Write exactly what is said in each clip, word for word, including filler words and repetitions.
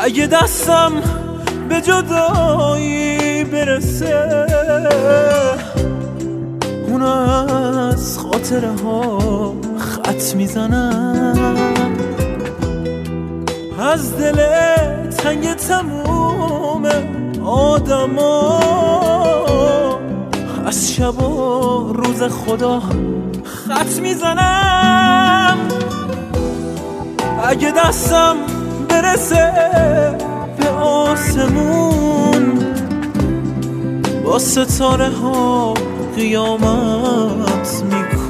اگه دستم به جدایی برسه اون از خاطره ها خط میزنم، از دل تنگ تموم آدم ها، از شب و روز خدا خط میزنم. اگه دستم برسه به آسمون با ستاره ها قیامت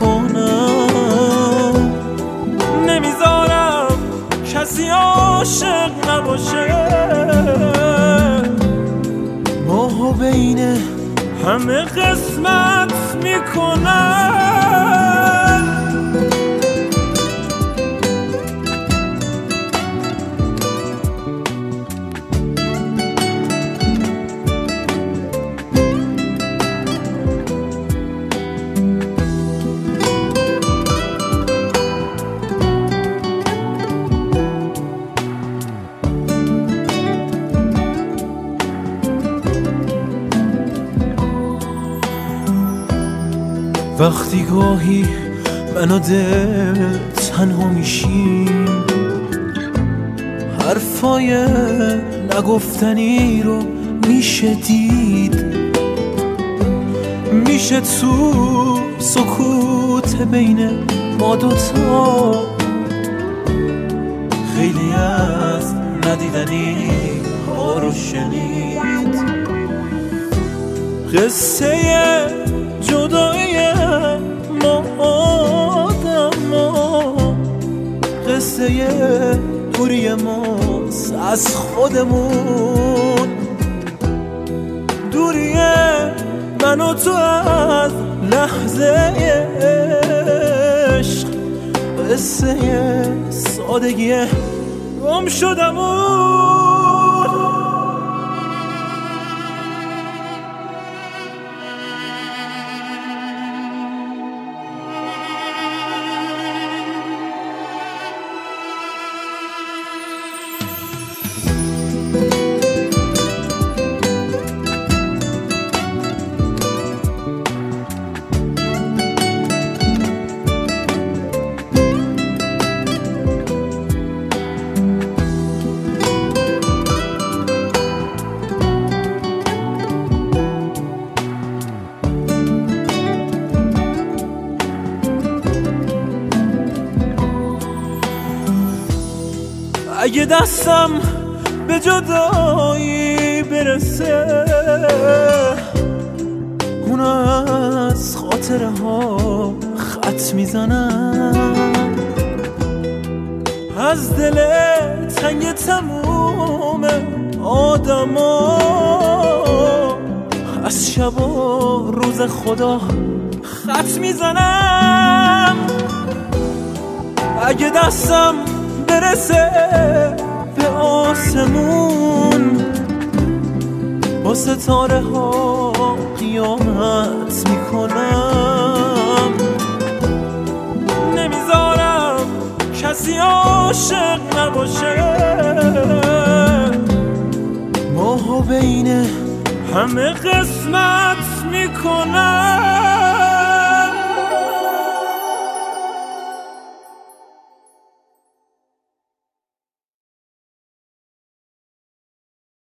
میکنم، نمیذارم کسی عاشق نباشه، ماهو بین همه قسمت میکنم. وقتی گاهی من و دل تنها میشیم، حرفای نگفتنی رو میشه دید، میشه تو سکوت بین ما دوتا خیلی از ندیدنی ها رو شنید. قصه جدایی ما آدما، قصه دوری ماست از خودمون، دوری من و تو از لحظه عشق، قصه سادگی گم شدمون. اگه دستم به جدایی برسه اون از خاطره ها خط میزنم، از دل تنگ تموم آدم ها، از شب و روز خدا خط میزنم. اگه دستم برسه به آسمون با ستاره ها قیامت میکنم، نمیذارم کسی عاشق نباشه، ماهو بین همه قسمت میکنم.